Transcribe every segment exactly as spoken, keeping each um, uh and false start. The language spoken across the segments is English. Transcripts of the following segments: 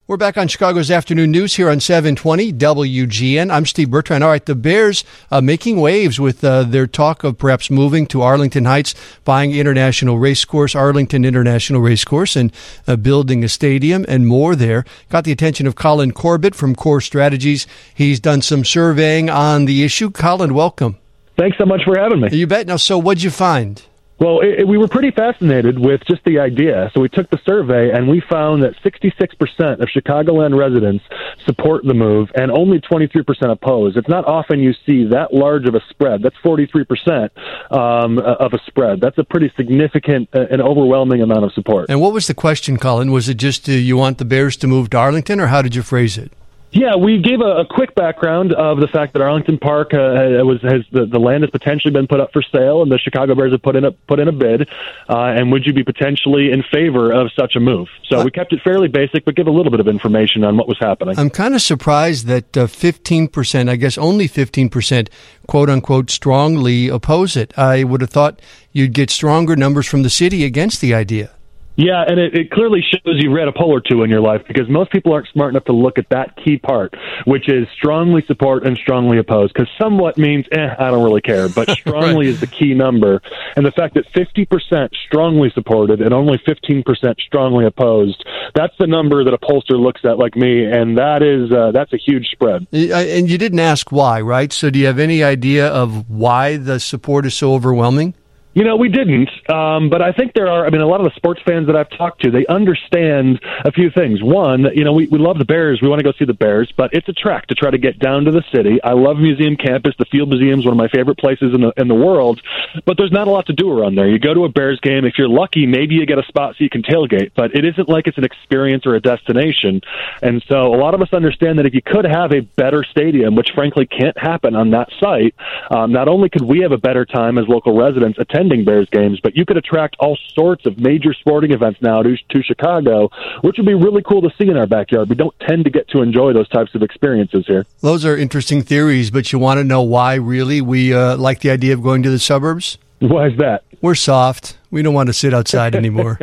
We're back on Chicago's Afternoon News here on seven twenty W G N. I'm Steve Bertrand. All right, the Bears uh, making waves with uh, their talk of perhaps moving to Arlington Heights, buying International Racecourse, Arlington International Racecourse, and uh, building a stadium and more there. Got the attention of Colin Corbett from Core Strategies. He's done some surveying on the issue. Colin, welcome. Thanks so much for having me. You bet. Now, so what'd you find? Well, it, it, we were pretty fascinated with just the idea. So we took the survey, and we found that sixty-six percent of Chicagoland residents support the move, and only twenty-three percent oppose. It's not often you see that large of a spread. That's forty-three percent um, of a spread. That's a pretty significant uh, and overwhelming amount of support. And what was the question, Colin? Was it just uh, you want the Bears to move to Arlington, or how did you phrase it? Yeah, we gave a, a quick background of the fact that Arlington Park uh, was has the, the land has potentially been put up for sale, and the Chicago Bears have put in a put in a bid. Uh, and would you be potentially in favor of such a move? So we kept it fairly basic, but give a little bit of information on what was happening. I'm kind of surprised that uh, fifteen percent, I guess only fifteen percent, quote unquote, strongly oppose it. I would have thought you'd get stronger numbers from the city against the idea. Yeah, and it, it clearly shows you read a poll or two in your life, because most people aren't smart enough to look at that key part, which is strongly support and strongly oppose, because somewhat means, eh, I don't really care, but strongly right. is the key number. And the fact that fifty percent strongly supported and only fifteen percent strongly opposed, that's the number that a pollster looks at like me, and that is uh, that's a huge spread. And you didn't ask why, right? So do you have any idea of why the support is so overwhelming? You know, we didn't, um, but I think there are, I mean, a lot of the sports fans that I've talked to, they understand a few things. One, you know, we, we love the Bears. We want to go see the Bears, but it's a trek to try to get down to the city. I love Museum Campus. The Field Museum is one of my favorite places in the in the world, but there's not a lot to do around there. You go to a Bears game. If you're lucky, maybe you get a spot so you can tailgate, but it isn't like it's an experience or a destination. And so a lot of us understand that if you could have a better stadium, which frankly can't happen on that site, um, not only could we have a better time as local residents attending Bears games, but you could attract all sorts of major sporting events now to, to Chicago, which would be really cool to see in our backyard. We don't tend to get to enjoy those types of experiences here. Those are interesting theories, but you want to know why really we uh, like the idea of going to the suburbs? Why is that? We're soft. We don't want to sit outside anymore.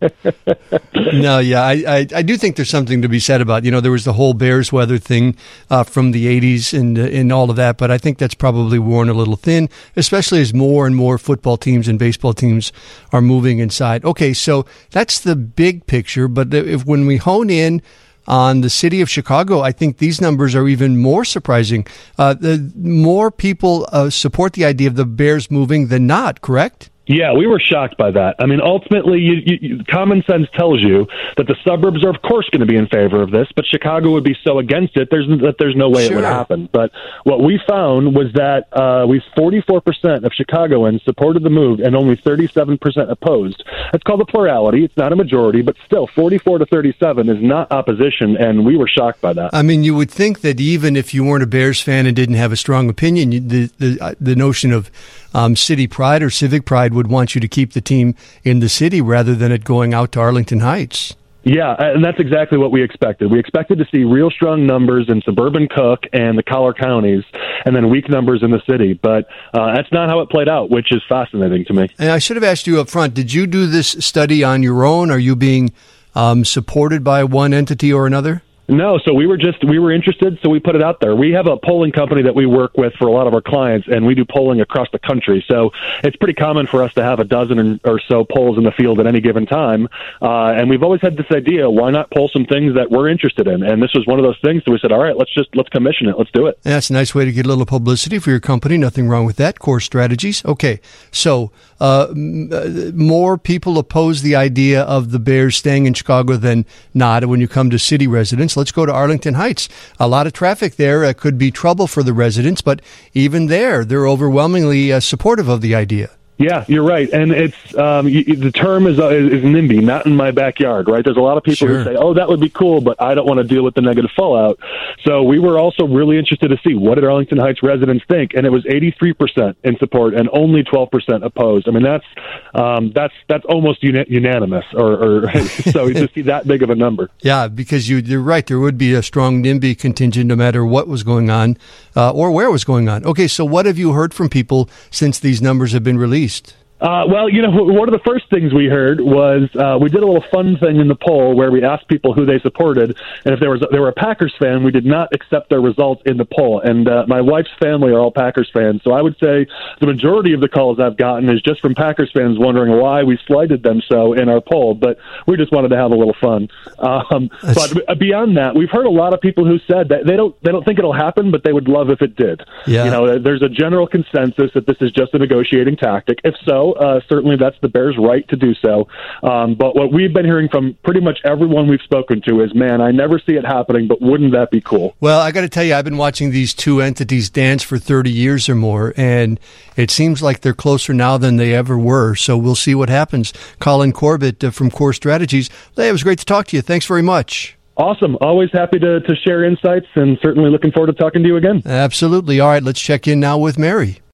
No, yeah, I, I, I do think there's something to be said about, you know, there was the whole Bears weather thing uh, from the eighties and, uh, and all of that, but I think that's probably worn a little thin, especially as more and more football teams and baseball teams are moving inside. Okay, so that's the big picture, but if when we hone in on the city of Chicago, I think these numbers are even more surprising. Uh, the more people uh, support the idea of the Bears moving than not, correct? Yeah, we were shocked by that. I mean, ultimately, you, you, common sense tells you that the suburbs are, of course, going to be in favor of this, but Chicago would be so against it, there's that there's no way sure. it would happen. But what we found was that uh, we forty-four percent of Chicagoans supported the move and only thirty-seven percent opposed. That's called a plurality. It's not a majority, but still, forty-four to thirty-seven is not opposition, and we were shocked by that. I mean, you would think that even if you weren't a Bears fan and didn't have a strong opinion, you, the, the, the notion of um, city pride or civic pride would want you to keep the team in the city rather than it going out to Arlington Heights. Yeah, and that's exactly what we expected. We expected to see real strong numbers in suburban Cook and the Collar counties, and then weak numbers in the city. But uh, that's not how it played out, which is fascinating to me. And I should have asked you up front, did you do this study on your own? Are you being um, supported by one entity or another? No, so we were just, we were interested, so we put it out there. We have a polling company that we work with for a lot of our clients, and we do polling across the country. So it's pretty common for us to have a dozen or so polls in the field at any given time. Uh, and we've always had this idea, why not poll some things that we're interested in? And this was one of those things, so we said, all right, let's just, let's commission it. Let's do it. That's a nice way to get a little publicity for your company. Nothing wrong with that. Core Strategies. Okay, so uh, more people oppose the idea of the Bears staying in Chicago than not when you come to city residents. Let's go to Arlington Heights. A lot of traffic there. Uh, could be trouble for the residents, but even there, they're overwhelmingly uh, supportive of the idea. Yeah, you're right. And it's um, you, the term is, uh, is NIMBY, not in my backyard, right? There's a lot of people sure. who say, oh, that would be cool, but I don't want to deal with the negative fallout. So we were also really interested to see what did Arlington Heights residents think, and it was eighty-three percent in support and only twelve percent opposed. I mean, that's um, that's that's almost uni- unanimous, or, or so to see that big of a number. Yeah, because you, you're right. There would be a strong NIMBY contingent no matter what was going on uh, or where it was going on. Okay, so what have you heard from people since these numbers have been released? Uh, well, you know, one of the first things we heard was uh, we did a little fun thing in the poll where we asked people who they supported, and if there was they were a Packers fan, we did not accept their results in the poll. And uh, my wife's family are all Packers fans, so I would say the majority of the calls I've gotten is just from Packers fans wondering why we slighted them so in our poll. But we just wanted to have a little fun. Um, but beyond that, we've heard a lot of people who said that they don't they don't think it'll happen, but they would love if it did. Yeah. You know, there's a general consensus that this is just a negotiating tactic. If so, uh, certainly that's the Bears' right to do so. Um, but what we've been hearing from pretty much everyone we've spoken to is, man, I never see it happening, but wouldn't that be cool? Well, I got to tell you, I've been watching these two entities dance for thirty years or more, and it seems like they're closer now than they ever were. So we'll see what happens. Colin Corbett uh, from Core Strategies. It was great to talk to you. Thanks very much. Awesome. Always happy to, to share insights, and certainly looking forward to talking to you again. Absolutely. All right, let's check in now with Mary.